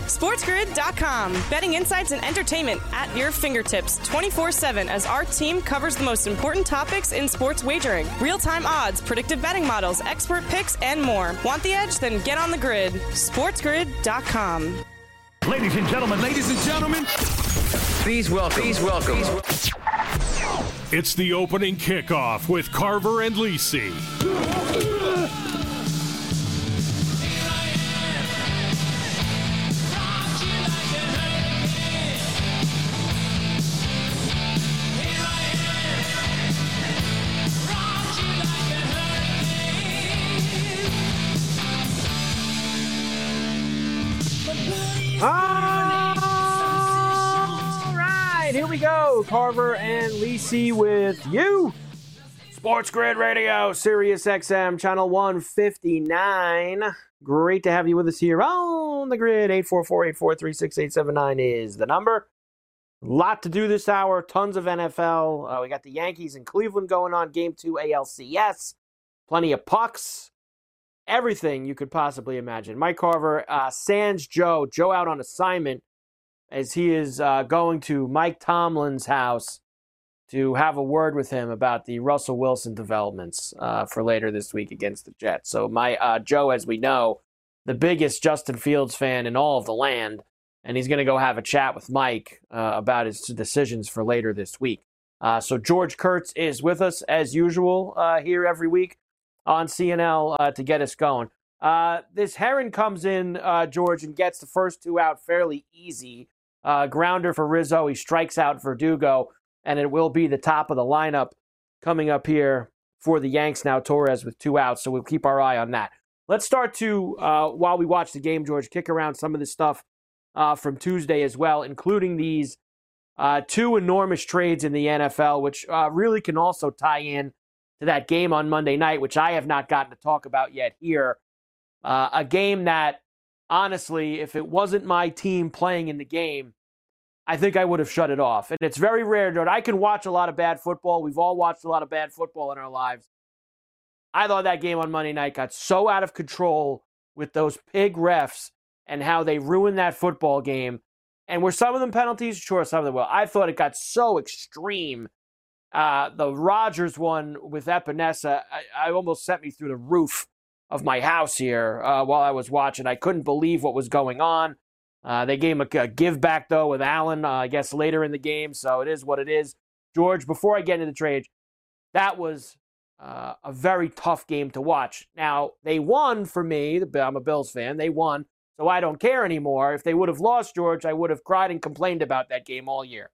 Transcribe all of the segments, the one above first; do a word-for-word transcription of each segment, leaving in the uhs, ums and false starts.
SportsGrid dot com. Betting insights and entertainment at your fingertips twenty-four seven as our team covers the most important topics in sports wagering. Real-time odds, predictive betting models, expert picks, and more. Want the edge? Then get on the grid. SportsGrid dot com. Ladies and gentlemen, ladies and gentlemen, please welcome, please welcome. Please welcome. It's the opening kickoff with Carver and Lisi. Here we go, Carver and Lisi with you. Sports Grid Radio, Sirius X M, channel one fifty-nine. Great to have you with us here on the grid. eight four four, eight four three, six eight seven nine is the number. Lot to do this hour, tons of N F L. Uh, we got the Yankees in Cleveland going on, game two A L C S. Plenty of pucks. Everything you could possibly imagine. Mike Carver, uh, sans Joe. Joe out on assignment, as he is uh, going to Mike Tomlin's house to have a word with him about the Russell Wilson developments uh, for later this week against the Jets. So my uh, Joe, as we know, the biggest Justin Fields fan in all of the land, and he's going to go have a chat with Mike uh, about his decisions for later this week. Uh, so George Kurtz is with us, as usual, uh, here every week on C N L uh, to get us going. Uh, this Heron comes in, uh, George, and gets the first two out fairly easy. Uh, grounder for Rizzo. He strikes out Verdugo, and it will be the top of the lineup coming up here for the Yanks now. Torres with two outs, so we'll keep our eye on that. Let's start to, uh, while we watch the game, George, kick around some of the stuff uh, from Tuesday as well, including these uh, two enormous trades in the N F L, which uh, really can also tie in to that game on Monday night, which I have not gotten to talk about yet here. Uh, a game that, honestly, if it wasn't my team playing in the game, I think I would have shut it off. And it's very rare, George. I can watch a lot of bad football. We've all watched a lot of bad football in our lives. I thought that game on Monday night got so out of control with those pig refs and how they ruined that football game. And were some of them penalties? Sure, some of them were. I thought it got so extreme. Uh, the Rodgers one with Epinesa, I, I almost sent me through the roof of my house here uh, while I was watching. I couldn't believe what was going on. Uh, they gave him a, a give back, though, with Allen, uh, I guess, later in the game. So it is what it is. George, before I get into the trade, that was uh, a very tough game to watch. Now, they won for me. I'm a Bills fan. They won, so I don't care anymore. If they would have lost, George, I would have cried and complained about that game all year.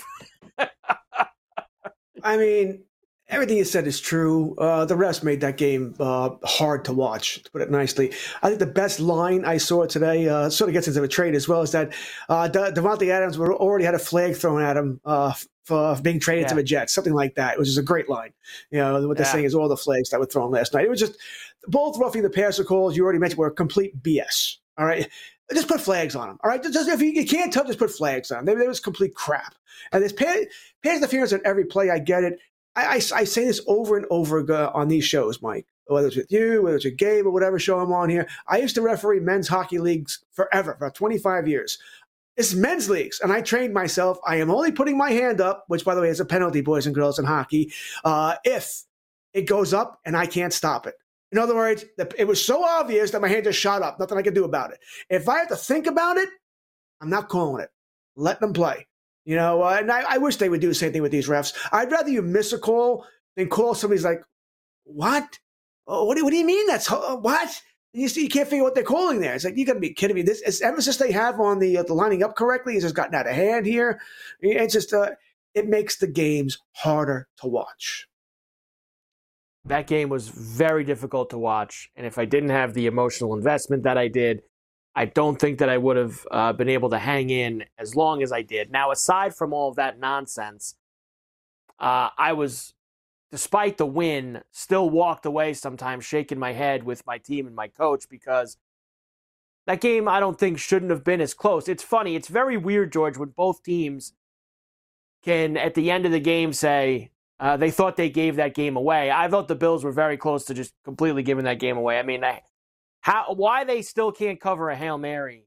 I mean, everything you said is true. Uh, the refs made that game uh, hard to watch, to put it nicely. I think the best line I saw today uh, sort of gets into a trade as well, is that uh, De- Devontae Adams already had a flag thrown at him uh, for being traded yeah. to the Jets, something like that, which is a great line. You know, what they're yeah. saying is all the flags that were thrown last night. It was just both roughing the passer calls, you already mentioned, were complete B S. All right. Just put flags on them. All right. Just, if you, you can't tell, just put flags on them. They, they was complete crap. And there's pass, pass interference on every play. I get it. I, I, I say this over and over on these shows, Mike, whether it's with you, whether it's with Gabe or whatever show I'm on here. I used to referee men's hockey leagues forever, for twenty-five years. It's men's leagues, and I trained myself. I am only putting my hand up, which, by the way, is a penalty, boys and girls, in hockey, uh, if it goes up and I can't stop it. In other words, it was so obvious that my hand just shot up. Nothing I could do about it. If I have to think about it, I'm not calling it. Let them play. You know, uh, and I, I wish they would do the same thing with these refs. I'd rather you miss a call than call somebody's like, what? Oh, what, do, what do you mean that's uh, what? You, see, you can't figure out what they're calling there. It's like, you got to be kidding me. This, this emphasis they have on the uh, the lining up correctly has just gotten out of hand here. It's just, uh, it makes the games harder to watch. That game was very difficult to watch, and if I didn't have the emotional investment that I did, I don't think that I would have uh, been able to hang in as long as I did. Now, aside from all of that nonsense, uh, I was, despite the win, still walked away sometimes shaking my head with my team and my coach, because that game, I don't think, shouldn't have been as close. It's funny. It's very weird, George, when both teams can, at the end of the game, say, Uh, they thought they gave that game away. I thought the Bills were very close to just completely giving that game away. I mean, I, how why they still can't cover a Hail Mary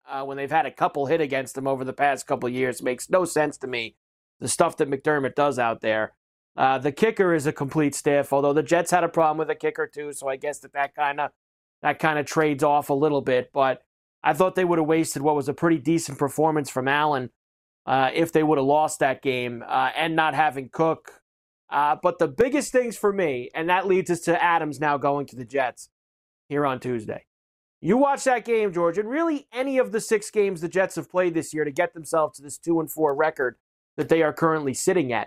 uh, when they've had a couple hit against them over the past couple years. Makes no sense to me, the stuff that McDermott does out there. Uh, the kicker is a complete stiff, although the Jets had a problem with the kicker too, so I guess that that kind of that kind of trades off a little bit. But I thought they would have wasted what was a pretty decent performance from Allen uh, if they would have lost that game uh, and not having Cook. Uh, but the biggest things for me, and that leads us to Adams now going to the Jets here on Tuesday. You watch that game, George, and really any of the six games the Jets have played this year to get themselves to this two and four record that they are currently sitting at.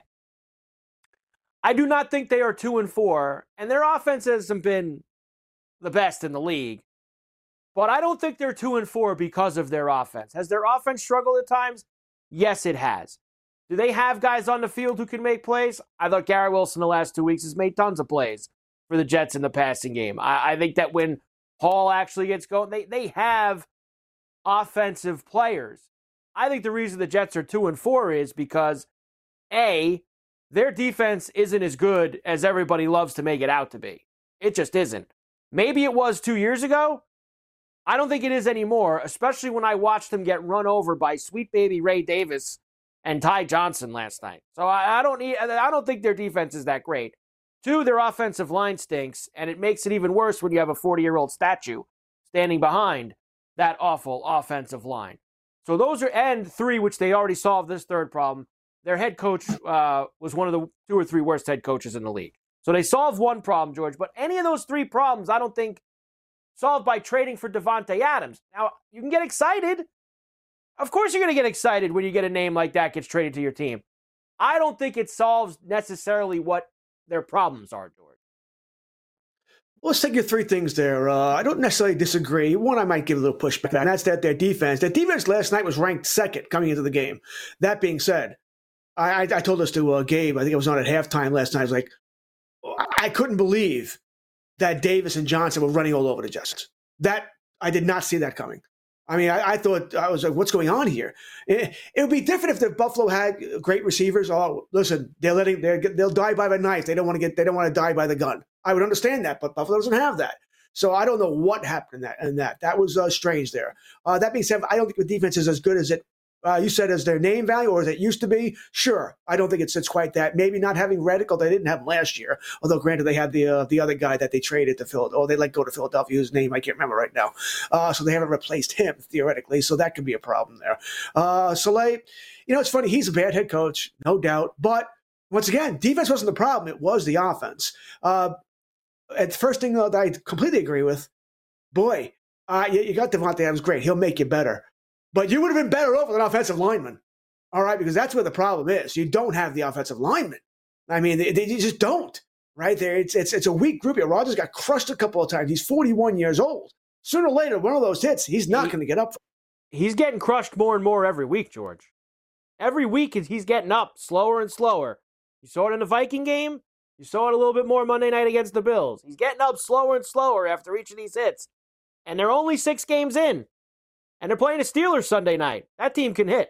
I do not think they are two and four, and their offense hasn't been the best in the league. But I don't think they're two and four because of their offense. Has their offense struggled at times? Yes, it has. Do they have guys on the field who can make plays? I thought Garrett Wilson the last two weeks has made tons of plays for the Jets in the passing game. I, I think that when Hall actually gets going, they, they have offensive players. I think the reason the Jets are two and four is because, A, their defense isn't as good as everybody loves to make it out to be. It just isn't. Maybe it was two years ago. I don't think it is anymore, especially when I watched them get run over by sweet baby Ray Davis and Ty Johnson last night. So I, I don't need, I don't think their defense is that great. Two, their offensive line stinks, and it makes it even worse when you have a forty-year-old statue standing behind that awful offensive line. So those are, and three, which they already solved this third problem. Their head coach uh, was one of the two or three worst head coaches in the league. So they solved one problem, George. But any of those three problems, I don't think, solved by trading for Davante Adams. Now, you can get excited. Of course you're going to get excited when you get a name like that gets traded to your team. I don't think it solves necessarily what their problems are, George. Let's take your three things there. Uh, I don't necessarily disagree. One, I might give a little pushback, and that's that their defense. Their defense last night was ranked second coming into the game. That being said, I, I, I told this to uh, Gabe. I think I was on at halftime last night. I was like, I couldn't believe that Davis and Johnson were running all over the Jets. That I did not see that coming. I mean, I, I thought, I was like, what's going on here? It, it would be different if the Buffalo had great receivers. Oh, listen, they're letting, they're, they'll die by the knife. They don't want to get, they don't want to die by the gun. I would understand that, but Buffalo doesn't have that. So I don't know what happened in that. And that, that was uh, strange there. Uh, that being said, I don't think the defense is as good as it, uh, you said, as their name value or as it used to be. Sure. I don't think it sits quite that. Maybe not having Redical. They didn't have him last year. Although granted, they had the, uh, the other guy that they traded to Philadelphia. Oh, they let go to Philadelphia, whose name I can't remember right now. Uh, so they haven't replaced him theoretically. So that could be a problem there. Uh, Soleil, you know, it's funny. He's a bad head coach, no doubt. But once again, defense wasn't the problem. It was the offense. Uh, And the first thing that I completely agree with, boy, uh, you, you got Davante Adams, great. He'll make you better. But you would have been better off with an offensive lineman, all right, because that's where the problem is. You don't have the offensive lineman. I mean, they, they just don't, right? There, it's, it's, it's a weak group here. Rodgers got crushed a couple of times. He's forty-one years old. Sooner or later, one of those hits, he's not going to get up. He's getting crushed more and more every week, George. Every week he's getting up slower and slower. You saw it in the Viking game. You saw it a little bit more Monday night against the Bills. He's getting up slower and slower after each of these hits. And they're only six games in. And they're playing the Steelers Sunday night. That team can hit.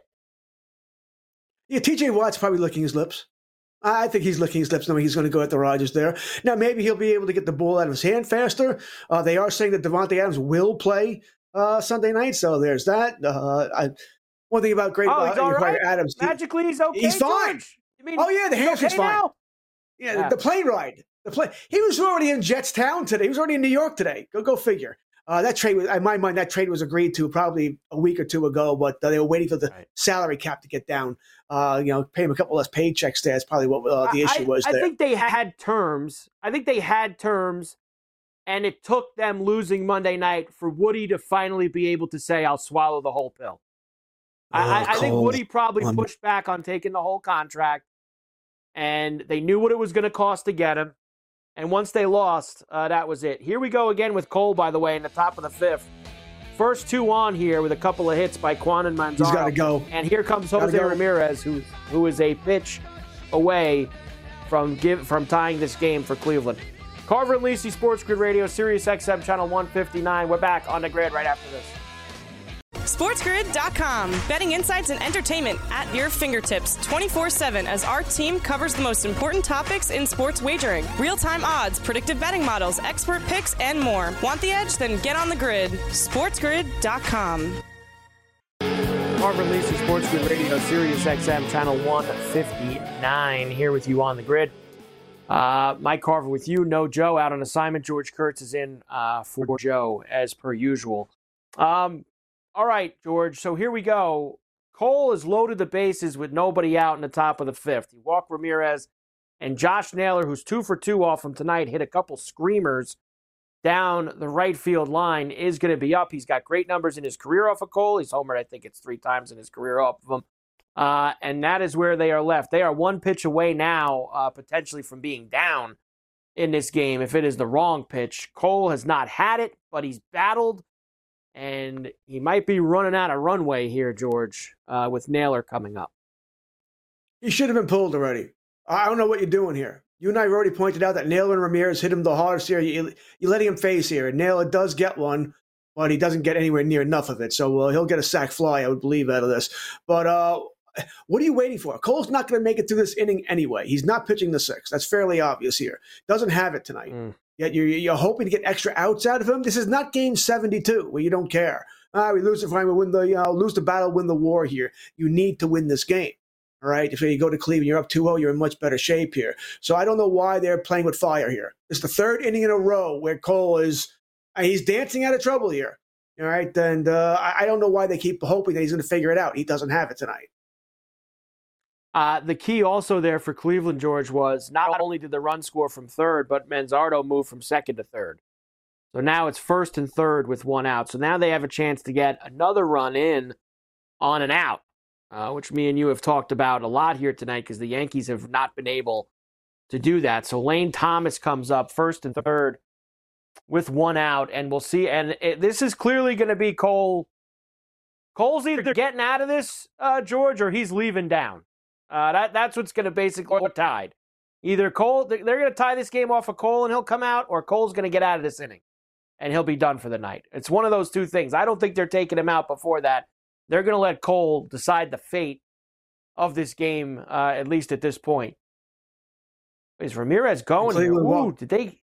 Yeah, T J Watt's probably licking his lips. I think he's licking his lips knowing he's going to go at the Rodgers there. Now, maybe he'll be able to get the ball out of his hand faster. Uh, they are saying that Davante Adams will play uh, Sunday night, so there's that. Uh, I, one thing about great oh, he's uh, all right. Adams. Magically, he's okay, He's fine. George. You mean, oh, yeah, the hamstring's okay fine. Now? Yeah, yeah, the plane ride. The plane. He was already in Jetstown today. He was already in New York today. Go, go figure. Uh, that trade, was, in my mind, that trade was agreed to probably a week or two ago, but uh, they were waiting for the right. salary cap to get down. Uh, you know, pay him a couple less paychecks. That's probably what uh, the issue I, was. I there. think they had terms. I think they had terms, and it took them losing Monday night for Woody to finally be able to say, "I'll swallow the whole pill." Oh, I, I think Woody probably um, pushed back on taking the whole contract. And they knew what it was going to cost to get him. And once they lost, uh, that was it. Here we go again with Cole, by the way, in the top of the fifth. First two on here with a couple of hits by Quan and Manzaro. He's got to go. And here comes Jose go. Ramirez, who, who is a pitch away from give, from tying this game for Cleveland. Carver and Lisi, Sports Grid Radio, Sirius X M, Channel one fifty-nine. We're back on the grid right after this. SportsGrid dot com. Betting insights and entertainment at your fingertips twenty-four seven as our team covers the most important topics in sports wagering. Real-time odds, predictive betting models, expert picks, and more. Want the edge? Then get on the grid. SportsGrid dot com. Carver and Lisi, Sports Grid Radio, Sirius X M, channel one fifty-nine, here with you on the grid. Uh, Mike Carver with you, no Joe out on assignment. George Kurtz is in uh, for Joe, as per usual. Um, all right, George, so here we go. Cole has loaded the bases with nobody out in the top of the fifth. He walked Ramirez, and Josh Naylor, who's two for two off him tonight, hit a couple screamers down the right field line, is going to be up. He's got great numbers in his career off of Cole. He's homered, I think it's three times in his career off of him. Uh, and that is where they are left. They are one pitch away now, uh, potentially from being down in this game if it is the wrong pitch. Cole has not had it, but he's battled, and he might be running out of runway here, George, uh, with Naylor coming up. He should have been pulled already. I don't know what you're doing here. You and I have already pointed out that Naylor and Ramirez hit him the hardest here. You, you're letting him face here. And Naylor does get one, but he doesn't get anywhere near enough of it. So uh, he'll get a sac fly, I would believe, out of this. But uh, what are you waiting for? Cole's not going to make it through this inning anyway. He's not pitching the sixth. That's fairly obvious here. Doesn't have it tonight. Mm. Yet you're, you're hoping to get extra outs out of him. This is not game seventy-two where you don't care. Ah, we lose the fight, we win the, you know, lose the battle, win the war here. You need to win this game. All right, if you go to Cleveland, you're up two oh, you're in much better shape here. So I don't know why they're playing with fire here. It's the third inning in a row where Cole is, he's dancing out of trouble here. All right, and uh, I don't know why they keep hoping that he's going to figure it out. He doesn't have it tonight. Uh, the key also there for Cleveland, George, was not only did the run score from third, but Manzardo moved from second to third. So now it's first and third with one out. So now they have a chance to get another run in on an out. Uh, which me and you have talked about a lot here tonight because the Yankees have not been able to do that. So Lane Thomas comes up first and third with one out, and we'll see. And it, this is clearly going to be Cole. Cole's either getting out of this, uh, George, or he's leaving down. Uh, that That's what's going to basically get tied. Either Cole, they're going to tie this game off of Cole and he'll come out, or Cole's going to get out of this inning and he'll be done for the night. It's one of those two things. I don't think they're taking him out before that. They're going to let Cole decide the fate of this game, uh, at least at this point. Is Ramirez going here? Ooh, did they?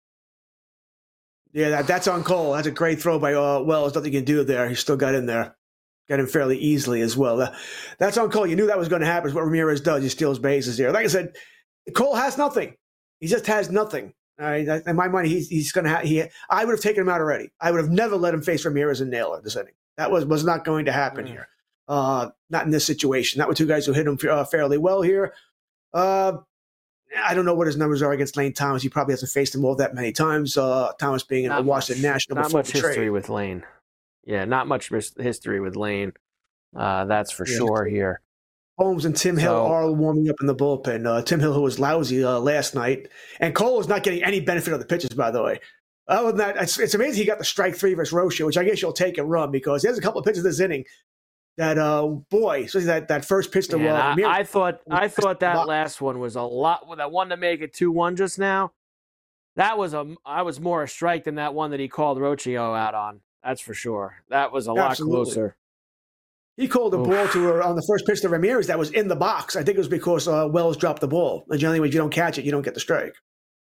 Yeah, that, that's on Cole. That's a great throw by uh, Wells. Nothing you can do there. He still got in there. Got him fairly easily as well. Uh, that's on Cole. You knew that was going to happen. It's what Ramirez does. He steals bases here. Like I said, Cole has nothing. He just has nothing. All right? In my mind, he's, he's going to have. He, I would have taken him out already. I would have never let him face Ramirez and Naylor this inning. That was, was not going to happen mm. here. Uh, not in this situation. Not with two guys who hit him uh, fairly well here. Uh, I don't know what his numbers are against Lane Thomas. He probably hasn't faced him all that many times. Uh, Thomas being in the Washington National. Not much history trade. with Lane. Yeah, not much history with Lane. Uh, that's for yeah. sure here. Holmes and Tim Hill so, are warming up in the bullpen. Uh, Tim Hill, who was lousy uh, last night. And Cole is not getting any benefit of the pitches, by the way. Other than that, it's, it's amazing he got the strike three versus Rocha, which I guess you'll take and run because there's a couple of pitches this inning that, uh, boy, especially that, that first pitch to yeah, uh, I, I thought I thought that last one was a lot. That one to make it two one just now, that was a I was more a strike than that one that he called Rocio out on. That's for sure. That was a Absolutely. lot closer. He called a ball to her on the first pitch to Ramirez that was in the box. I think it was because uh, Wells dropped the ball. And generally, when you don't catch it, you don't get the strike.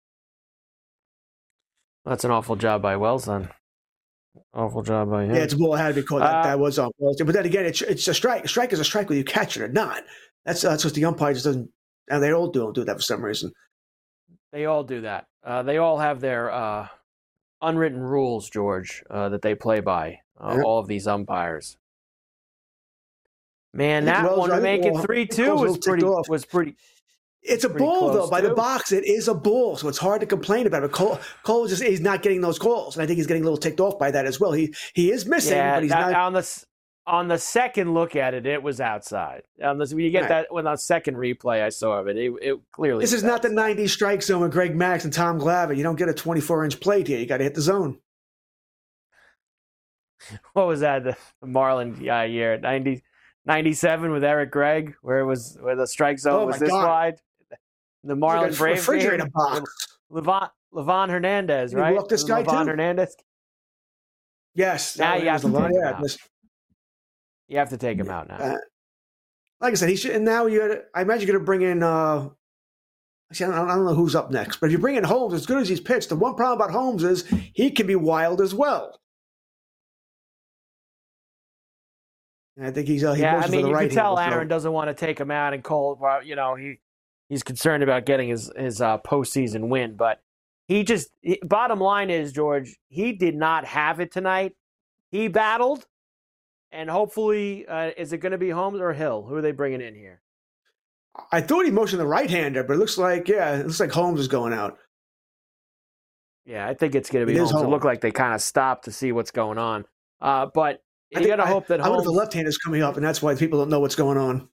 That's an awful job by Wells then. Awful job by him. Yeah, it's a ball had to be called. That, uh, that was on Wells. But then again, it's, it's a strike. A strike is a strike whether you catch it or not. That's uh, that's what the umpire just doesn't. And they all do do that for some reason. They all do that. Uh, they all have their uh, unwritten rules, George, uh, that they play by. Uh, yeah. All of these umpires. Man, that Wells, one to make it three two was pretty. Was pretty. It's a ball, though. By too. the box, it is a ball, so it's hard to complain about it. Cole, Cole just is not getting those calls, and I think he's getting a little ticked off by that as well. He he is missing, yeah, but he's that, not. On the, on the second look at it, it was outside. On this, when you get right. that, when on the second replay I saw of it, it, it clearly This is outside. not the nineties strike zone with Greg Max and Tom Glavine. You don't get a twenty-four inch plate here. You got to hit the zone. What was that, the Marlin uh, year, ninety, ninety-seven with Eric Gregg, where it was where the strike zone oh was this God. wide? The Marlin Braves refrigerator game. box. Levon, Levon Hernandez, you right? You this guy Levon too? Hernandez. Yes. Now you have to take him yeah, out. You have to take him out now. Uh, like I said, he should. And now you, had, I imagine you're going to bring in. Uh, actually, I don't, I don't know who's up next, but if you bring in Holmes, as good as he's pitched, the one problem about Holmes is he can be wild as well. And I think he's uh, he yeah. I motions mean, for the you right can tell hand, so- Aaron doesn't want to take him out, and Cole, well, you know, he he's concerned about getting his his uh, postseason win. But he just he, bottom line is, George, he did not have it tonight. He battled, and hopefully, uh, is it going to be Holmes or Hill? Who are they bringing in here? I thought he motioned the right-hander, but it looks like, yeah, it looks like Holmes is going out. Yeah, I think it's going to be It is Holmes. It Holmes. looked like they kind of stopped to see what's going on. Uh, but I you got to I, hope that I wonder Holmes. if the left-hander's coming up, and that's why people don't know what's going on.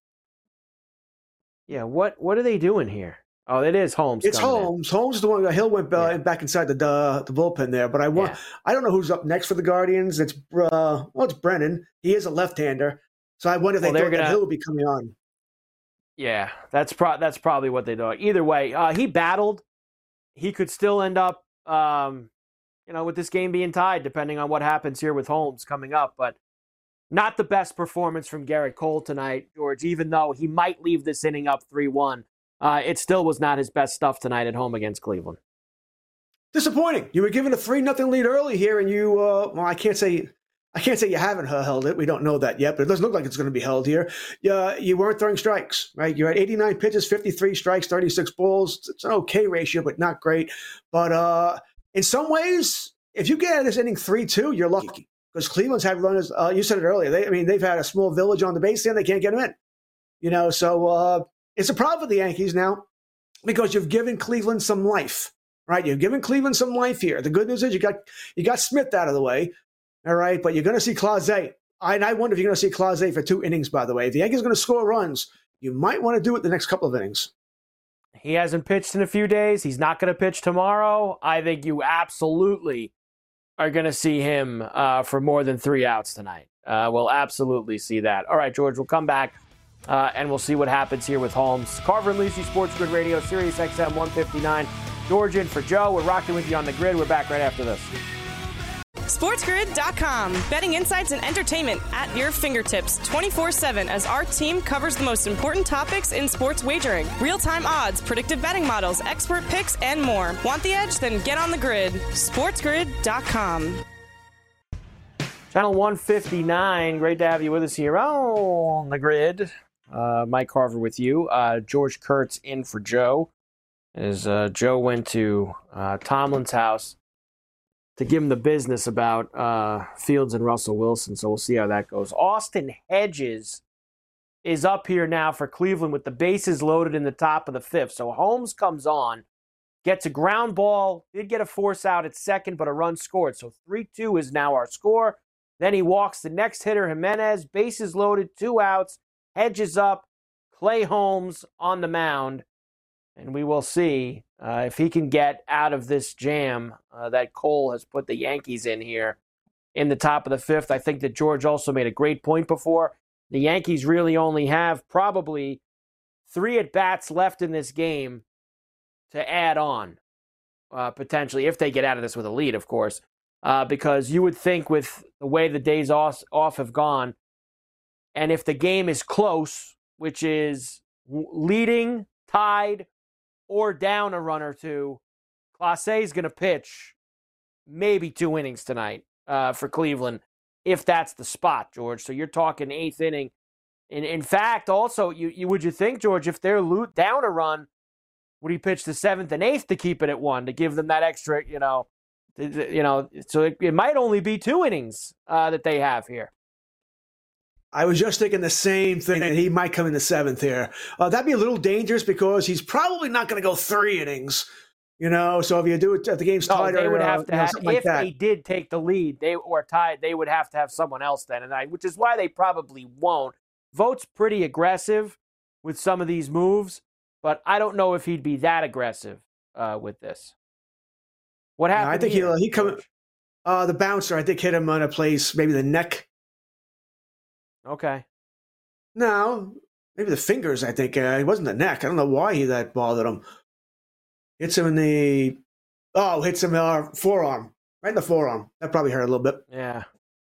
Yeah, what what are they doing here? Oh, it is Holmes. It's coming in. Holmes. Holmes is the one. Hill went uh, Yeah. back inside the uh, the bullpen there, but I want. Yeah. I don't know who's up next for the Guardians. It's uh, well, it's Brennan. He is a left-hander, so I wonder if they Well, they're thought that gonna- Hill would be coming on. Yeah, that's pro- that's probably what they do. Either way, uh, he battled. He could still end up, um, you know, with this game being tied, depending on what happens here with Holmes coming up. But not the best performance from Garrett Cole tonight, George. Even though he might leave this inning up three one, uh, it still was not his best stuff tonight at home against Cleveland. Disappointing. You were given a three nothing lead early here, and you. Uh, well, I can't say. I can't say you haven't held it. We don't know that yet, but it doesn't look like it's going to be held here. Uh, you weren't throwing strikes, right? You're at eighty-nine pitches, fifty-three strikes, thirty-six balls. It's an okay ratio, but not great. But uh, in some ways, if you get out of this inning three two, you're lucky because Cleveland's had runners. Uh, you said it earlier. They, I mean, they've had a small village on the base and they can't get them in. You know, so uh, it's a problem for the Yankees now because you've given Cleveland some life, right? You've given Cleveland some life here. The good news is you got you got Smith out of the way. All right, but you're going to see Clase. I, and I wonder if you're going to see Clase for two innings, by the way. If the Yankees are going to score runs, you might want to do it the next couple of innings. He hasn't pitched in a few days. He's not going to pitch tomorrow. I think you absolutely are going to see him uh, for more than three outs tonight. Uh, we'll absolutely see that. All right, George, we'll come back uh, and we'll see what happens here with Holmes. Carver and Lucy, Sports Grid Radio, Sirius X M one fifty-nine. George in for Joe. We're rocking with you on the grid. We're back right after this. SportsGrid dot com. Betting insights and entertainment at your fingertips twenty-four seven as our team covers the most important topics in sports wagering. Real-time odds, predictive betting models, expert picks, and more. Want the edge? Then get on the grid. SportsGrid dot com. Channel one fifty-nine. Great to have you with us here on the grid. Uh, Mike Carver with you. Uh, George Kurtz in for Joe. As uh, Joe went to uh, Tomlin's house to give him the business about uh, Fields and Russell Wilson. So we'll see how that goes. Austin Hedges is up here now for Cleveland with the bases loaded in the top of the fifth. So Holmes comes on, gets a ground ball, did get a force out at second, but a run scored. So three two is now our score. Then he walks the next hitter, Jimenez, bases loaded, two outs, Hedges up, Clay Holmes on the mound. And we will see uh, if he can get out of this jam uh, that Cole has put the Yankees in here in the top of the fifth. I think that George also made a great point before. The Yankees really only have probably three at-bats left in this game to add on, uh, potentially, if they get out of this with a lead, of course. Uh, because you would think with the way the days off, off have gone, and if the game is close, which is leading, tied, or down a run or two, Clase is going to pitch maybe two innings tonight uh, for Cleveland, if that's the spot, George. So you're talking eighth inning. In, in fact, also, you, you would you think, George, if they're lo- down a run, would he pitch the seventh and eighth to keep it at one, to give them that extra, you know, you know, so it, it might only be two innings uh, that they have here. I was just thinking the same thing, and he might come in the seventh here. Uh, that'd be a little dangerous because he's probably not going to go three innings, you know. So if you do it at the game's no, tied, they or would uh, have to you know, have, something like if that. they did take the lead, they or tied, they would have to have someone else then, and I, which is why they probably won't. Vogt's pretty aggressive with some of these moves, but I don't know if he'd be that aggressive uh, with this. What happened? No, I think here, he'll he come. George? Uh, the bouncer, I think, hit him on a place, maybe the neck. Okay. No, maybe the fingers, I think. Uh, it wasn't the neck. I don't know why he that bothered him. Hits him in the, oh, hits him in our forearm. Right in the forearm. That probably hurt a little bit. Yeah.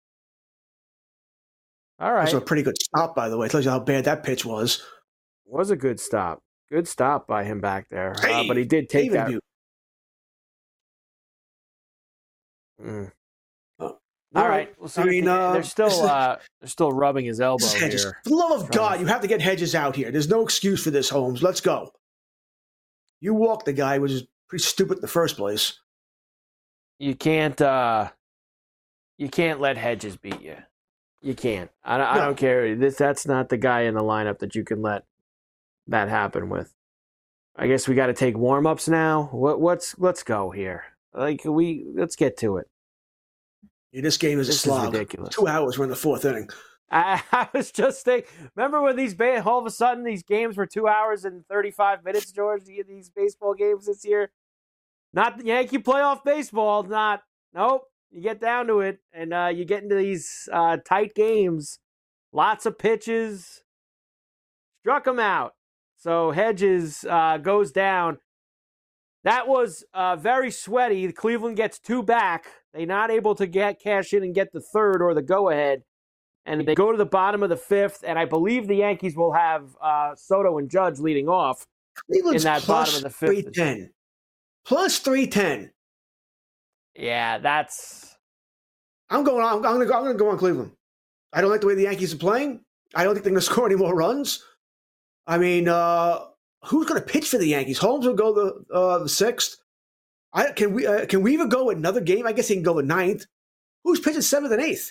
All right. Also a pretty good stop, by the way. It tells you how bad that pitch was. Was a good stop. Good stop by him back there. Hey, uh, but he did take David that. Butte. Mm. Oh. All right. We'll see. I mean, uh, they're still uh, they're still rubbing his elbow Hedges. here. For the love of God, you have to get Hedges out here. There's no excuse for this, Holmes. Let's go. You walked the guy, which is pretty stupid in the first place. You can't. Uh, you can't let Hedges beat you. You can't. I, I No. don't care. This that's not the guy in the lineup that you can let that happen with. I guess we got to take warm ups now. What? What's? Let's go here. Like we. Let's get to it. Yeah, this game is This a is slog. ridiculous. Two hours. We're in the fourth inning. I, I was just thinking. Remember when these ba- all of a sudden these games were two hours and thirty-five minutes, George? These baseball games this year, not the Yankee playoff baseball. Not nope. You get down to it, and uh, you get into these uh, tight games. Lots of pitches. Struck them out. So Hedges uh, goes down. That was uh, very sweaty. Cleveland gets two back. They're not able to get cash in and get the third or the go-ahead. And they go to the bottom of the fifth, and I believe the Yankees will have uh, Soto and Judge leading off Cleveland's in that plus bottom of the fifth. three ten. Plus three ten. Yeah, that's... I'm going on. I'm going to go, I'm going to go on Cleveland. I don't like the way the Yankees are playing. I don't think they're going to score any more runs. I mean, uh, who's going to pitch for the Yankees? Holmes will go the uh, the sixth. I, can we uh, can we even go another game? I guess he can go the ninth. Who's pitching seventh and eighth?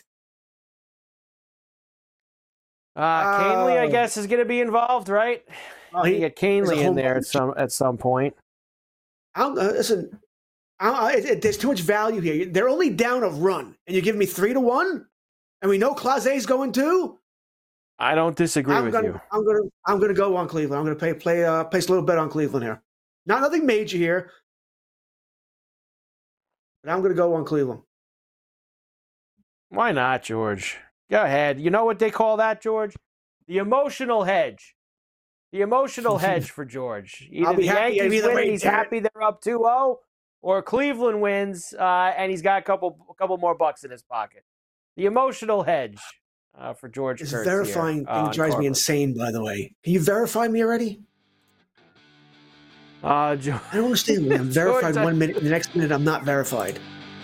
Uh, Canely, I Uh, guess, is going to be involved, right? Oh, You he- get there's a Canely in home there run. at some at some point. I'm, uh, listen, I, I, it, there's too much value here. They're only down a run, and you're giving me three to one, and we know Clase's going too. I don't disagree I'm with gonna, you. I'm gonna, I'm gonna go on Cleveland. I'm gonna play, play, uh, place a little bet on Cleveland here. Not nothing major here, but I'm gonna go on Cleveland. Why not, George? Go ahead. You know what they call that, George? The emotional hedge. The emotional hedge for George. Either I'll be the happy Yankees either win way, and he's Derek. happy they're up two oh, or Cleveland wins uh, and he's got a couple a couple more bucks in his pocket. The emotional hedge uh, for George This Kurtz verifying here, thing uh, on drives me Carver. insane. By the way, can you verify me already? Uh, George, I don't understand. I'm verified George, I- one minute, and the next minute I'm not verified.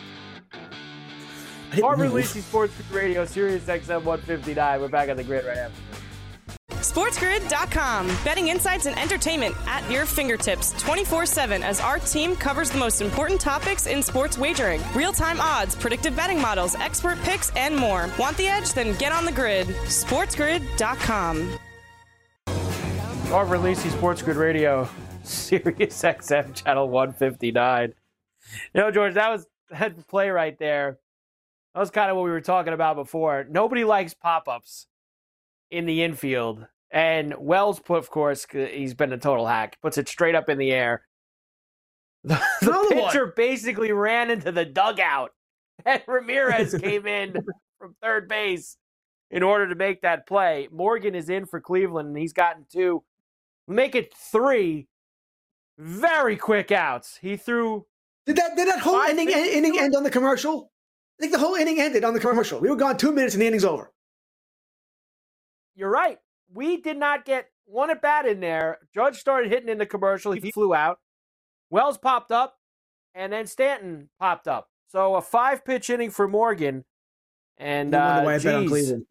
I didn't Carver move. Lisi Sports Radio, Sirius X M one fifty-nine. We're back on the grid right after this. SportsGrid dot com. Betting insights and entertainment at your fingertips twenty-four seven as our team covers the most important topics in sports wagering. Real-time odds, predictive betting models, expert picks, and more. Want the edge? Then get on the grid. SportsGrid dot com. Carver Lisi Sports Grid Radio, Sirius X M channel one fifty-nine. You know, George, that was that play right there. That was kind of what we were talking about before. Nobody likes pop-ups in the infield. And Wells put, of course, he's been a total hack, puts it straight up in the air. The, the Another pitcher one. basically ran into the dugout, and Ramirez came in from third base in order to make that play. Morgan is in for Cleveland, and he's gotten two. Make it three very quick outs. He threw Did that did that whole Five inning, minutes. inning end on the commercial? I think the whole inning ended on the commercial. We were gone two minutes and the inning's over. You're right. We did not get one at bat in there. Judge started hitting in the commercial. He flew out. Wells popped up, and then Stanton popped up. So a five pitch inning for Morgan. And No wonder uh, why I bet on geez. Cleveland.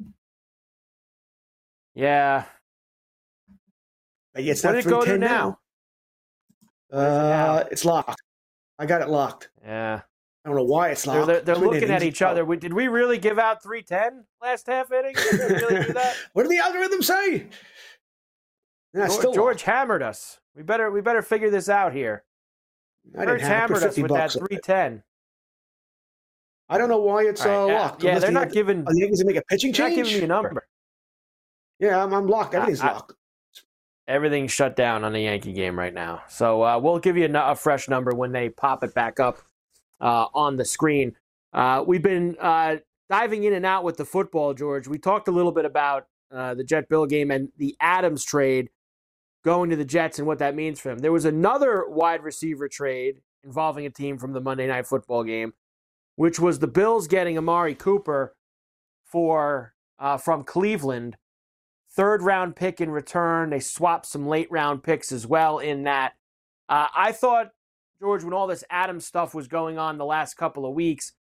Yeah. But yeah, it's What not did it go to three ten now? now. Where's it now? Uh, it's locked. I got it locked. Yeah. I don't know why it's They're, locked. they're, they're Twin looking at innings. each other. We, did we really give out three ten last half inning? Did we really do that? What did the algorithm say? Yeah, it's George, still George hammered us. We better we better figure this out here. locked. I George didn't have to put hammered us fifty with that bucks on three it. ten. I don't know why it's All uh, right, locked. Yeah, Unless they're the- not giving, Are the Yankees to make a pitching they're not change? giving me a number. Yeah, I'm, I'm locked. Everything's I- I- locked. Everything's shut down on the Yankee game right now. So uh, we'll give you a, nu- a fresh number when they pop it back up uh, on the screen. Uh, we've been uh, diving in and out with the football, George. We talked a little bit about uh, the Jet Bill game and the Adams trade going to the Jets and what that means for him. There was another wide receiver trade involving a team from the Monday Night Football game, which was the Bills getting Amari Cooper for uh, from Cleveland. Third round pick in return. They swapped some late round picks as well in that. Uh, I thought, George, when all this Adams stuff was going on the last couple of weeks,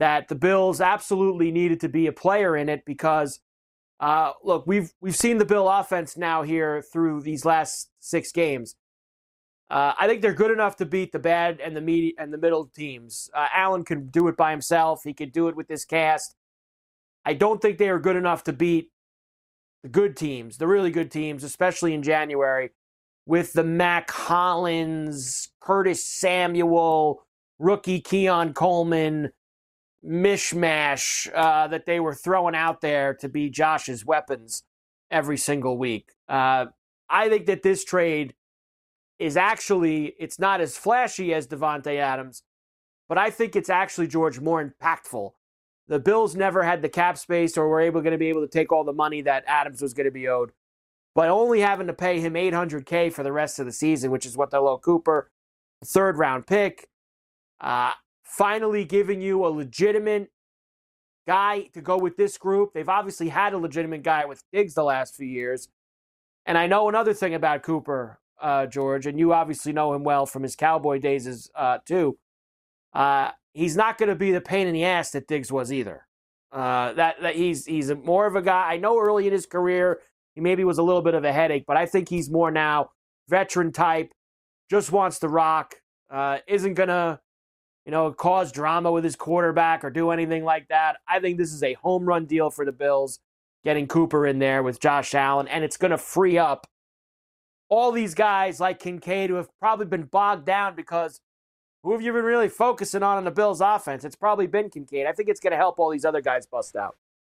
that the Bills absolutely needed to be a player in it because, uh, look, we've we've seen the Bill offense now here through these last six games. Uh, I think they're good enough to beat the bad and the medi- and the middle teams. Uh, Allen can do it by himself. He could do it with this cast. I don't think they are good enough to beat the good teams, the really good teams, especially in January, with the Mac Hollins, Curtis Samuel, rookie Keon Coleman mishmash uh, that they were throwing out there to be Josh's weapons every single week. Uh, I think that this trade is actually, it's not as flashy as Davante Adams, but I think it's actually, George, more impactful. The Bills never had the cap space or were able going to be able to take all the money that Adams was going to be owed. But only having to pay him eight hundred K for the rest of the season, which is what they'll owe Cooper, third round pick, uh, finally giving you a legitimate guy to go with this group. They've obviously had a legitimate guy with Diggs the last few years. And I know another thing about Cooper, uh, George, and you obviously know him well from his Cowboy days as, uh, too. Uh, he's not going to be the pain in the ass that Diggs was either. Uh, that that he's he's a, more of a guy. I know early in his career he maybe was a little bit of a headache, but I think he's more now veteran type, just wants to rock, uh, isn't going to, you know, cause drama with his quarterback or do anything like that. I think this is a home run deal for the Bills, getting Cooper in there with Josh Allen, and it's going to free up all these guys like Kincaid who have probably been bogged down because who have you been really focusing on in the Bills' offense? It's probably been Kincaid. I think it's going to help all these other guys bust out.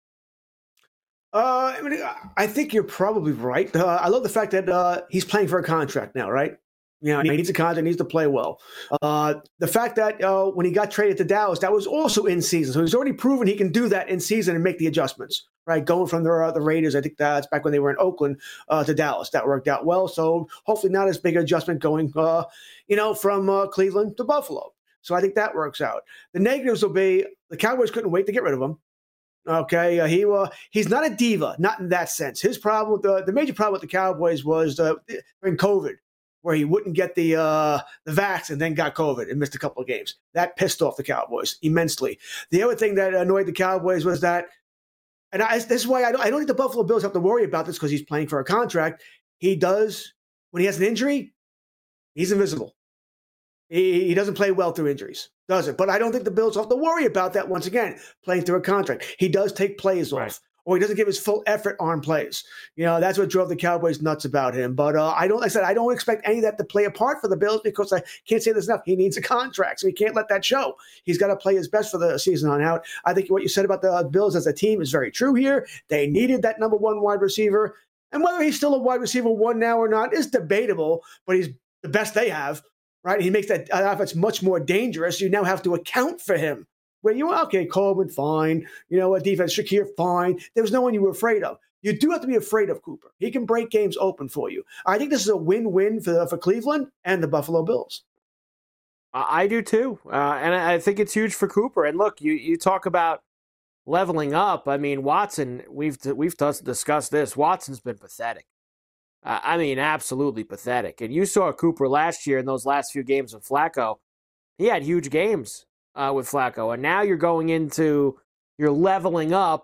Uh, I mean, I think you're probably right. Uh, I love the fact that uh, he's playing for a contract now, right? You know, he needs a contract, he needs to play well. Uh, the fact that uh, when he got traded to Dallas, that was also in season. So he's already proven he can do that in season and make the adjustments, right? Going from the, uh, the Raiders, I think that's back when they were in Oakland, uh, to Dallas. That worked out well. So hopefully not as big an adjustment going, uh, you know, from uh, Cleveland to Buffalo. So I think that works out. The negatives will be the Cowboys couldn't wait to get rid of him. Okay, uh, he uh, he's not a diva, not in that sense. His problem, with the, the major problem with the Cowboys was uh, during COVID, where he wouldn't get the uh, the vax and then got COVID and missed a couple of games. That pissed off the Cowboys immensely. The other thing that annoyed the Cowboys was that, and I, this is why I don't, I don't think the Buffalo Bills have to worry about this because he's playing for a contract. He does, when he has an injury, he's invisible. He, he doesn't play well through injuries, doesn't. But I don't think the Bills have to worry about that once again, playing through a contract. He does take plays Right. off. Or he doesn't give his full effort on plays. You know, that's what drove the Cowboys nuts about him. But uh, I don't, like I said, I don't expect any of that to play a part for the Bills because I can't say this enough. He needs a contract, so he can't let that show. He's got to play his best for the season on out. I think what you said about the Bills as a team is very true here. They needed that number one wide receiver. And whether he's still a wide receiver one now or not is debatable, but he's the best they have, right? He makes that offense much more dangerous. You now have to account for him. Where you were, okay, Coleman, fine. You know what, defense, Shakir, fine. There was no one you were afraid of. You do have to be afraid of Cooper. He can break games open for you. I think this is a win-win for, for Cleveland and the Buffalo Bills. I do too. Uh, and I think it's huge for Cooper. And look, you, you talk about leveling up. I mean, Watson, we've we've discussed this. Watson's been pathetic. Uh, I mean, absolutely pathetic. And you saw Cooper last year in those last few games with Flacco. He had huge games. Uh, with Flacco. And now you're going into, you're leveling up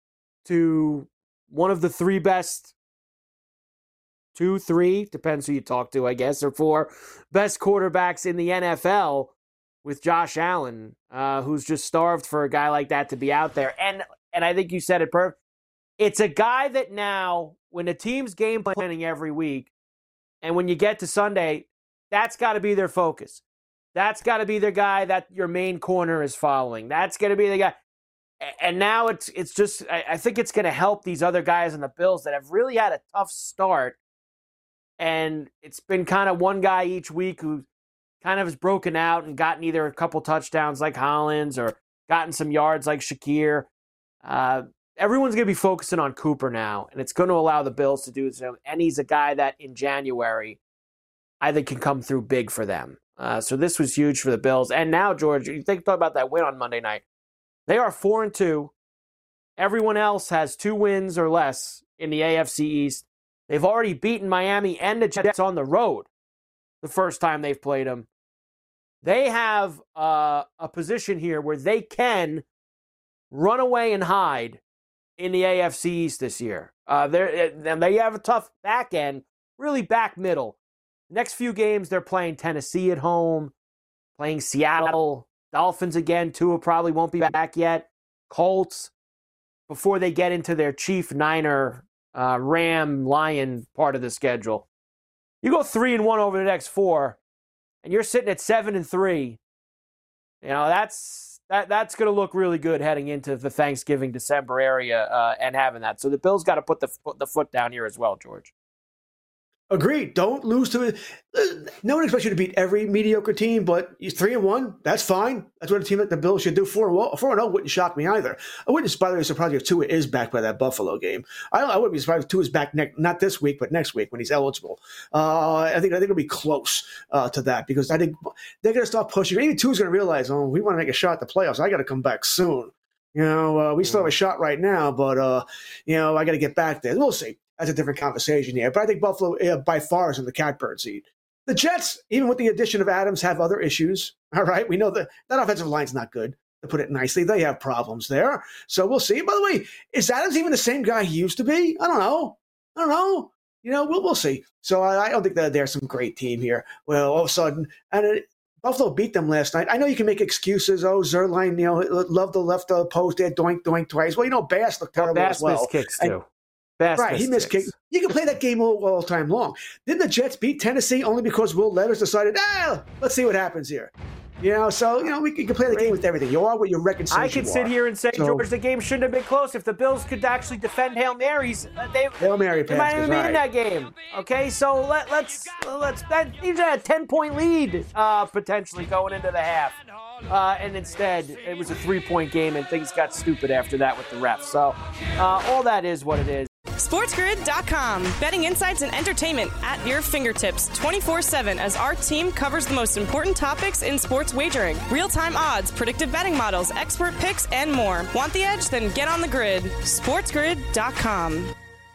to one of the three best, two, three, depends who you talk to, I guess, or four best quarterbacks in the N F L with Josh Allen, uh, who's just starved for a guy like that to be out there. And and I think you said it perfect. It's a guy that now, when a team's game planning every week, and when you get to Sunday, that's got to be their focus. That's got to be the guy that your main corner is following. That's going to be the guy. And now it's it's just, I think it's going to help these other guys in the Bills that have really had a tough start. And it's been kind of one guy each week who kind of has broken out and gotten either a couple touchdowns like Hollins or gotten some yards like Shakir. Uh, everyone's going to be focusing on Cooper now, and it's going to allow the Bills to do so. And he's a guy that in January, I think can come through big for them. Uh, so this was huge for the Bills. And now, George, you think about that win on Monday night. They are four and two. Everyone else has two wins or less in the A F C East. They've already beaten Miami and the Jets on the road the first time they've played them. they have uh, a position here where they can run away and hide in the A F C East this year. Uh, they're, and they have a tough back end, really back middle. Next few games, they're playing Tennessee at home, playing Seattle, Dolphins again. Tua probably won't be back yet. Colts, before they get into their Chief, Niner, uh, Ram, Lion part of the schedule. You go three and one over the next four, and you're sitting at seven and three. You know, that's that that's going to look really good heading into the Thanksgiving, December area uh, and having that. So the Bills got to put the put the foot down here as well, George. Agreed. Don't lose to it. No one expects you to beat every mediocre team, but you three and one. That's fine. That's what a team like the Bills should do. Four and four and zero wouldn't shock me either. I wouldn't, by the way, surprised if Tua is back by that Buffalo game. I, I wouldn't be surprised if Tua is back next, not this week, but next week when he's eligible. Uh, I think I think it'll be close uh, to that because I think they're going to start pushing. Even Tua's going to realize, oh, we want to make a shot at the playoffs. I got to come back soon. You know, uh, we still have a shot right now, but uh, you know, I got to get back there. We'll see. That's a different conversation here. But I think Buffalo, uh, by far, is in the catbird seat. The Jets, even with the addition of Adams, have other issues. All right. We know that that offensive line's not good, to put it nicely. They have problems there. So we'll see. By the way, is Adams even the same guy he used to be? I don't know. I don't know. You know, we'll, we'll see. So I, I don't think that there's some great team here. Well, all of a sudden, and it, Buffalo beat them last night. I know you can make excuses. Oh, Zerline, you know, loved the left uh, post there, doink, doink twice. Well, you know, Bass looked terrible Bass as well. missed kicks, too. And, Bass right, he missed kicks. You can play that game all, all time long. Didn't the Jets beat Tennessee only because Will Levis decided, ah, let's see what happens here? You know, so, you know, we can play the game with everything. You are what your record says I could sit are. here and say, so, George, the game shouldn't have been close. If the Bills could actually defend Hail Marys, they, Hail Mary they might even right. be in that game. Okay, so let, let's, let's, that, these are a ten-point lead uh, potentially going into the half. Uh, and instead, it was a three-point game, and things got stupid after that with the refs. So uh, all that is what it is. SportsGrid dot com. Betting insights and entertainment at your fingertips twenty-four seven as our team covers the most important topics in sports wagering. Real-time odds, predictive betting models, expert picks, and more. Want the edge? Then get on the grid. SportsGrid dot com.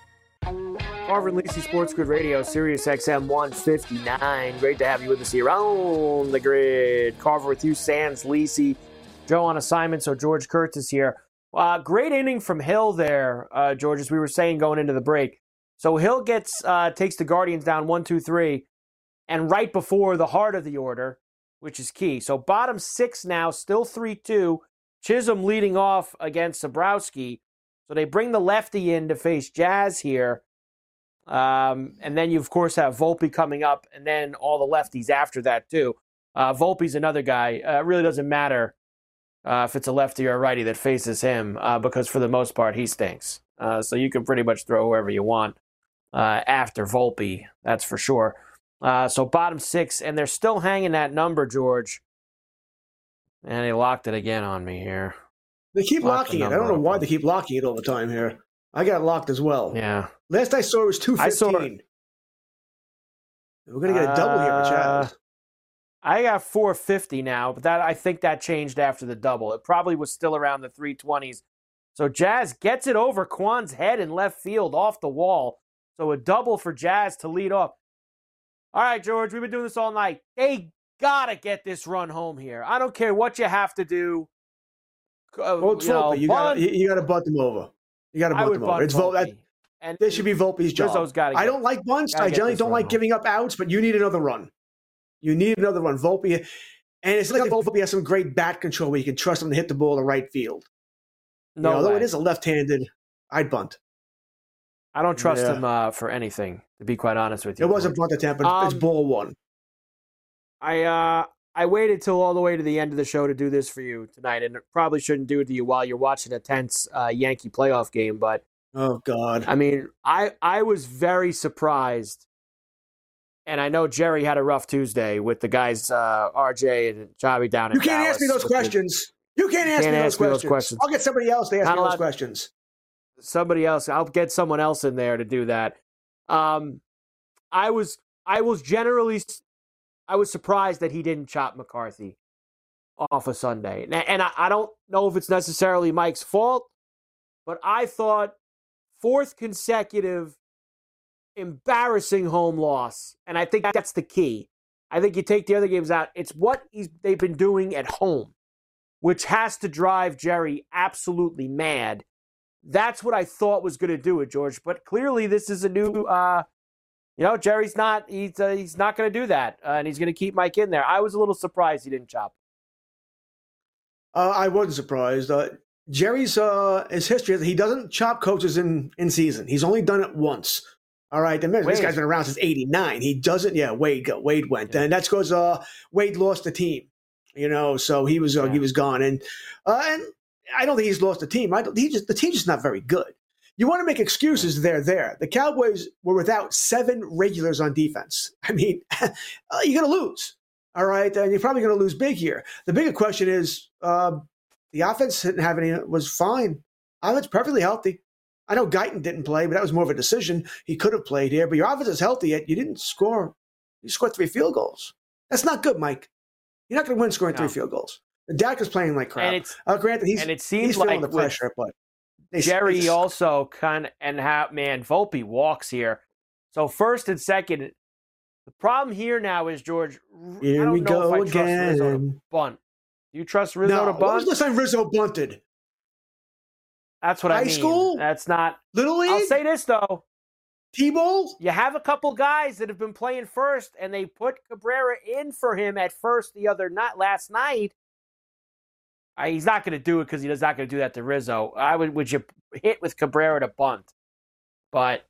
Carver and Lisi Sports Grid Radio, Sirius X M one fifty-nine. Great to have you with us here on the grid. Carver with you, Sands, Lisi, Joe on assignment, so George Kurtz is here. Uh, great inning from Hill there, uh, George, as we were saying going into the break. So Hill gets uh, takes the Guardians down one, two, three, and right before the heart of the order, which is key. So bottom six now, still three two. Chisholm leading off against Zabrowski. So they bring the lefty in to face Jazz here. Um, and then you, of course, have Volpe coming up, and then all the lefties after that, too. Uh, Volpe's another guy. Uh, it really doesn't matter Uh, if it's a lefty or a righty that faces him, uh, because for the most part, he stinks. Uh, so you can pretty much throw whoever you want uh, after Volpe, that's for sure. Uh, so bottom six, and they're still hanging that number, George. And they locked it again on me here. They keep Lock locking the it. I don't know number why up. they keep locking it all the time here. I got it locked as well. Yeah. Last I saw it was two I saw fifteen. We're going to get a double here with Uh, Chad. I got four fifty now, but that I think that changed after the double. It probably was still around the three twenties. So Jazz gets it over Kwan's head in left field off the wall. So a double for Jazz to lead off. All right, George, we've been doing this all night. They got to get this run home here. I don't care what you have to do. Uh, Well, it's you know, Volpe. You bunt. got you got to bunt them over. You got to I bunt would them over. bunt It's Vol- that, Volpe. And This should be Volpe's job. Rizzo's gotta I get- don't like bunts. gotta I get generally this don't run like home. giving up outs, but you need another run. You need another run. Volpe, and it's like Volpe has some great bat control where you can trust him to hit the ball to right field. You no know, although way. it is a left-handed, I'd bunt. I don't trust Yeah. him uh, for anything, to be quite honest with you. It was a George. bunt attempt, but it's Um, ball one. I uh I waited till all the way to the end of the show to do this for you tonight, and probably shouldn't do it to you while you're watching a tense uh, Yankee playoff game. But Oh God. I mean, I I was very surprised, and I know Jerry had a rough Tuesday with the guys uh, R J and Chavi down in You can't Dallas ask me those with the- questions. You can't ask, Can't me, those ask me those questions. questions. I'll get somebody else to ask Not me those allowed- questions. somebody else. I'll get someone else in there to do that. Um, I was I was generally I was surprised that he didn't chop McCarthy off a Sunday, and, and I, I don't know if it's necessarily Mike's fault, but I thought fourth consecutive embarrassing home loss, and I think that's the key. I think you take the other games out. It's what he's, they've been doing at home, which has to drive Jerry absolutely mad. That's what I thought was going to do it, George. But clearly, this is a new. Uh, you know, Jerry's not. He's uh, he's not going to do that, uh, and he's going to keep Mike in there. I was a little surprised he didn't chop. Uh, I wasn't surprised. Uh, Jerry's uh, his history. He doesn't chop coaches in, in season. He's only done it once. All right, and this guy's been around since eighty-nine. He doesn't. Yeah, Wade Wade went, yeah. And that's because uh, Wade lost the team. You know, so he was uh, yeah. he was gone, and uh, and I don't think he's lost the team. I don't. He just the team's just not very good. You want to make excuses? They're there. The Cowboys were without seven regulars on defense. I mean, uh, you're going to lose. All right, and you're probably going to lose big here. The bigger question is uh, the offense didn't have any. Was fine. Offense perfectly healthy. I know Guyton didn't play, but that was more of a decision. He could have played here, but your offense is healthy yet. You didn't score. You scored three field goals. That's not good, Mike. You're not going to win scoring no. three field goals. And Dak is playing like crap. And it's, uh, granted, he's, and it seems he's like feeling the pressure, but they, Jerry they just, also kind of, and how, man, Volpe walks here. So first and second, the problem here now is, George, here I don't we know go if I again. trust Rizzo to bunt. Do you trust Rizzo no, to bunt? When was the last time Rizzo bunted? That's what High I mean. school? That's not. Little League? I'll say this, though. T-Bowl? You have a couple guys that have been playing first, and they put Cabrera in for him at first the other night, last night. Uh, he's not going to do it because he's not going to do that to Rizzo. I would, would you hit with Cabrera to bunt? But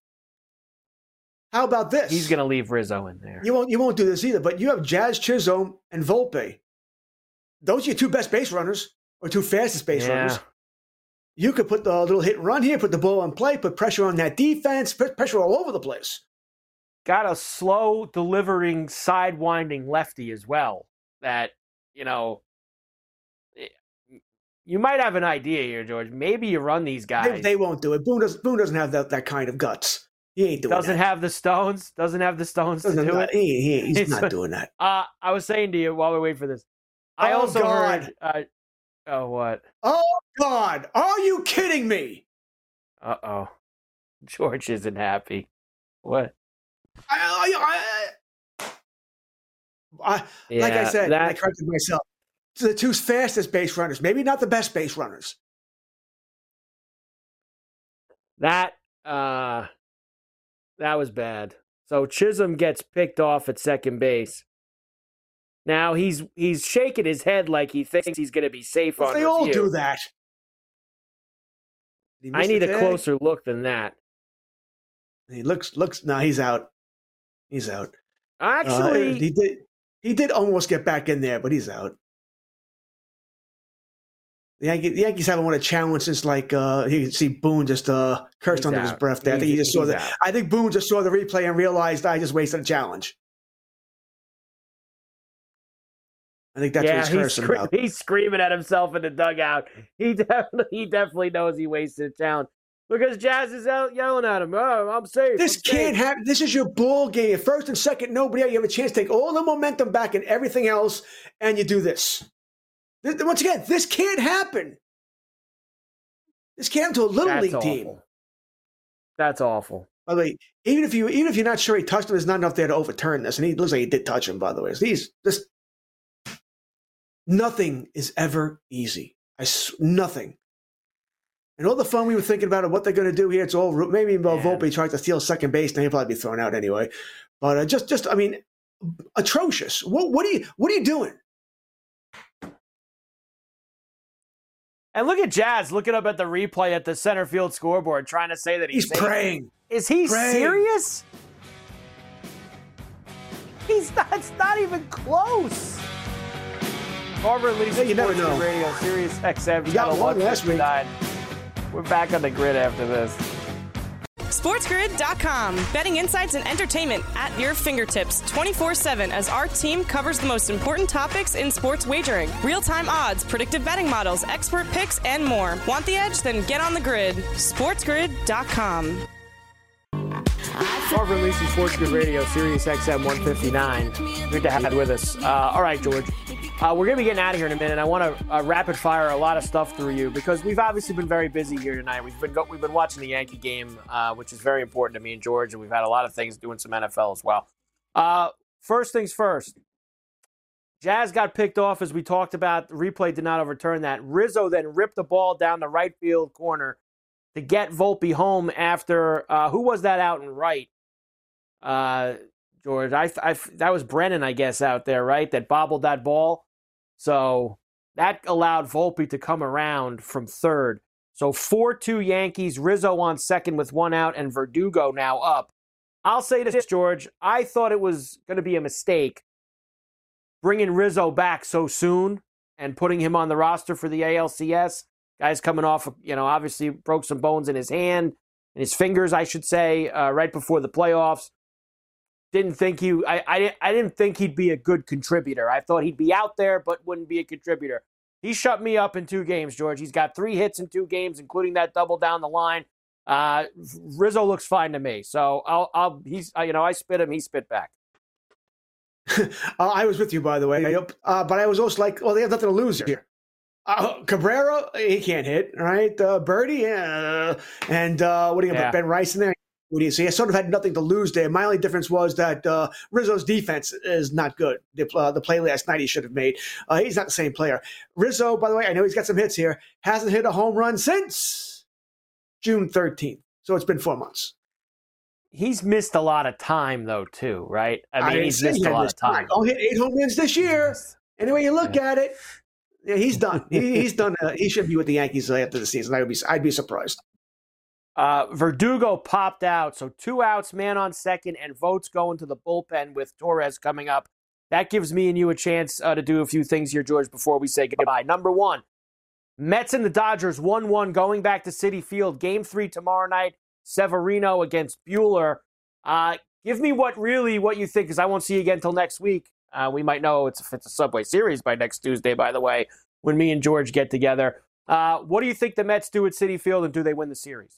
how about this? He's going to leave Rizzo in there. You won't. You won't do this either. But you have Jazz Chisholm and Volpe. Those are your two best base runners, or two fastest base yeah. runners. You could put the little hit and run here, put the ball in play, put pressure on that defense, put pressure all over the place. Got a slow delivering, sidewinding lefty as well. That, you know, you might have an idea here, George. Maybe you run these guys. They, they won't do it. Boone, does, Boone doesn't have that, that kind of guts. He ain't doing doesn't that. have the stones. Doesn't have the stones doesn't to do not, it. He, he, he's not doing that. Uh, I was saying to you while we wait for this. I oh, also God. heard. Uh, oh, what? Oh, God. Are you kidding me? Uh-oh. George isn't happy. What? I, I, I, I, yeah, like I said, that, I corrected myself. To the two fastest base runners. Maybe not the best base runners. That, uh, that was bad. So Chisholm gets picked off at second base. Now he's he's shaking his head like he thinks he's going to be safe well, on they review. all do that. I need a closer look than that. He looks looks. No, he's out. He's out. Actually, uh, he did. He did almost get back in there, but he's out. The Yankees, the Yankees haven't won a challenge since like uh, you can see Boone just uh, cursed he's under out. his breath. There, I he's, think he just saw the. Out. I think Boone just saw the replay and realized I just wasted a challenge. I think that's yeah, what he's cursing scre- about. He's screaming at himself in the dugout. He definitely, he definitely knows he wasted a challenge because Jazz is out yelling at him. Oh, I'm safe. This I'm can't safe. happen. This is your ball game. First and second, nobody out. You have a chance to take all the momentum back and everything else, and you do this. this once again, this can't happen. This can't happen to a little That's league awful. team. That's awful. By the way, even if you even if you're not sure he touched him, there's not enough there to overturn this. And he looks like he did touch him, by the way. So he's just nothing is ever easy. I nothing. And all the fun we were thinking about what they're going to do here, it's all maybe about Volpe trying to steal second base, and he'll probably be thrown out anyway. But uh, just just I mean, atrocious. What what are you what are you doing? And look at Jazz looking up at the replay at the center field scoreboard, trying to say that he's, he's praying. Is he praying. serious? He's not. It's not even close. Carver and Lisa, yeah, you never know. Radio, Sirius X M. You got one last week. We're back on the grid after this. SportsGrid dot com. Betting insights and entertainment at your fingertips twenty-four seven as our team covers the most important topics in sports wagering. Real-time odds, predictive betting models, expert picks, and more. Want the edge? Then get on the grid. SportsGrid dot com. Carver and Lisa, Sports Grid Radio, Sirius X M one fifty-nine. Good to have you with us. Uh, all right, George. Uh, we're going to be getting out of here in a minute. I want to uh, rapid fire a lot of stuff through you because we've obviously been very busy here tonight. We've been go- we've been watching the Yankee game, uh, which is very important to me and George, and we've had a lot of things doing some N F L as well. Uh, first things first, Jazz got picked off, as we talked about. The replay did not overturn that. Rizzo then ripped the ball down the right field corner to get Volpe home after, uh, who was that out and right? Uh, George, I, I, that was Brennan, I guess, out there, right, that bobbled that ball. So that allowed Volpe to come around from third. So four two Yankees, Rizzo on second with one out, and Verdugo now up. I'll say this, George, I thought it was going to be a mistake bringing Rizzo back so soon and putting him on the roster for the A L C S. Guy's coming off, you know, obviously broke some bones in his hand, in his fingers, I should say, uh, right before the playoffs. Didn't think he, I, I, I didn't think he'd be a good contributor. I thought he'd be out there, but wouldn't be a contributor. He shut me up in two games, George. He's got three hits in two games, including that double down the line. Uh, Rizzo looks fine to me. So I'll, I'll, he's, you know, I spit him, he spit back. uh, I was with you, by the way. Uh, but I was also like, well, they have nothing to lose here. Uh, Cabrera, he can't hit, right? Uh, Birdie, yeah. And uh, what do you got? Yeah. Ben Rice in there? What do you see? I sort of had nothing to lose there. My only difference was that uh, Rizzo's defense is not good. The, uh, the play last night he should have made. Uh, he's not the same player. Rizzo, by the way, I know he's got some hits here, hasn't hit a home run since June thirteenth. So it's been four months. He's missed a lot of time, though, too, right? I mean, I he's missed he a lot of time. I'll hit eight home runs this year. Any way you look yeah. at it, yeah, he's done. he, he's done. Uh, he should be with the Yankees after the season. I would be. I'd be surprised. Uh, Verdugo popped out, so two outs, man on second, and Votes going to the bullpen with Torres coming up. That gives me and you a chance uh, to do a few things here, George, before we say goodbye. Number one, Mets and the Dodgers one one going back to Citi Field. Game three tomorrow night. Severino against Buehler. Uh, give me what really what you think, because I won't see you again until next week. Uh, we might know it's, it's a Subway Series by next Tuesday, by the way, when me and George get together. Uh, what do you think the Mets do at Citi Field, and do they win the series?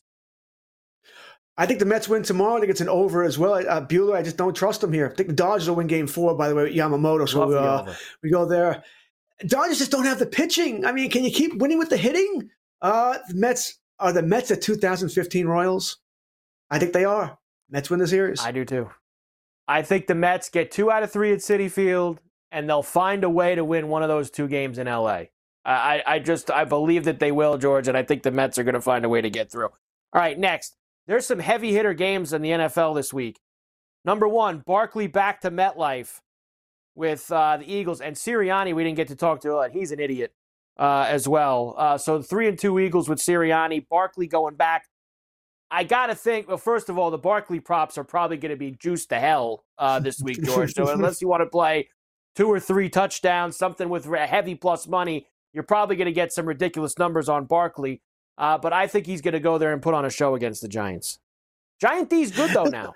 I think the Mets win tomorrow. I think it's an over as well. Uh, Buehler, I just don't trust him here. I think the Dodgers will win game four, by the way, with Yamamoto. So uh, we go there. Dodgers just don't have the pitching. I mean, can you keep winning with the hitting? Uh, the Mets are the Mets at two thousand fifteen Royals. I think they are. Mets win the series. I do too. I think the Mets get two out of three at Citi Field, and they'll find a way to win one of those two games in L A. I, I just I believe that they will, George, and I think the Mets are going to find a way to get through. All right, next. There's some heavy hitter games in the N F L this week. Number one, Barkley back to MetLife with uh, the Eagles, and Sirianni we didn't get to talk to. Uh, he's an idiot uh, as well. Uh, so three and two Eagles with Sirianni. Barkley going back. I got to think, well, first of all, the Barkley props are probably going to be juiced to hell uh, this week, George. So unless you want to play two or three touchdowns, something with heavy plus money, you're probably going to get some ridiculous numbers on Barkley. Uh, but I think he's going to go there and put on a show against the Giants. Giant D's good, though, now.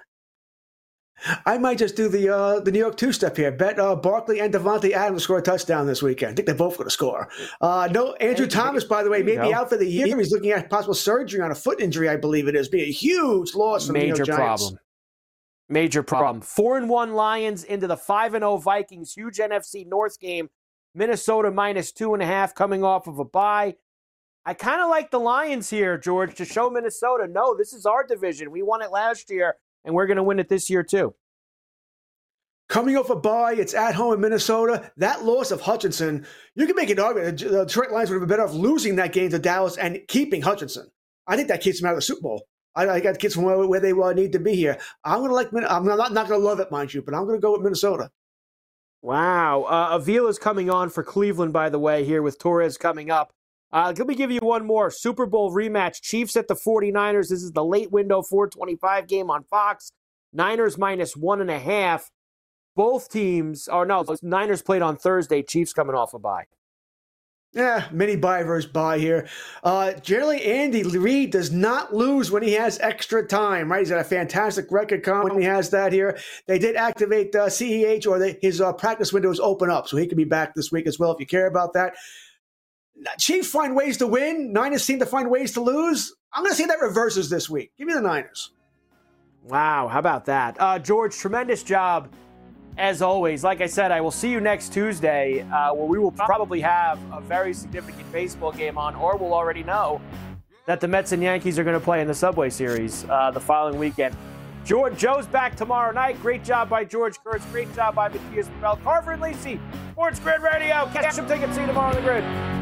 I might just do the uh, the New York two-step here. Bet uh, Barkley and Devontae Adams score a touchdown this weekend. I think they're both going to score. Uh, no, Andrew Thomas, by the way, may be out for the year. He's looking at possible surgery on a foot injury, I believe it is. Be a huge loss for the New York Giants. Major problem. Major problem. Four and one Lions into the five and zero Vikings. Huge N F C North game. Minnesota minus two and a half coming off of a bye. I kind of like the Lions here, George, to show Minnesota, no, this is our division. We won it last year, and we're going to win it this year too. Coming off a bye, it's at home in Minnesota. That loss of Hutchinson, you can make an argument. The Detroit Lions would have been better off losing that game to Dallas and keeping Hutchinson. I think that keeps them out of the Super Bowl. I, I got kids from where, where they uh, need to be here. I'm going to like. I'm not, not going to love it, mind you, but I'm going to go with Minnesota. Wow. Uh, Avila's coming on for Cleveland, by the way, here with Torres coming up. Uh, let me give you one more. Super Bowl rematch. Chiefs at the forty-niners. This is the late window four twenty-five game on Fox. Niners minus one and a half. Both teams, or no, Niners played on Thursday. Chiefs coming off a bye. Yeah, mini bye versus bye here. Uh, generally, Andy Reid does not lose when he has extra time, right? He's got a fantastic record when he has that here. They did activate uh, C E H, or they, his uh, practice windows open up, so he can be back this week as well if you care about that. Chiefs find ways to win. Niners seem to find ways to lose. I'm going to say that reverses this week. Give me the Niners. Wow, how about that? Uh, George, tremendous job, as always. Like I said, I will see you next Tuesday, uh, where we will probably have a very significant baseball game on, or we'll already know that the Mets and Yankees are going to play in the Subway Series uh, the following weekend. George, Joe's back tomorrow night. Great job by George Kurtz. Great job by Matthias Morel. Carver and Lisi, Sports Grid Radio. Catch some tickets. See you tomorrow on the Grid.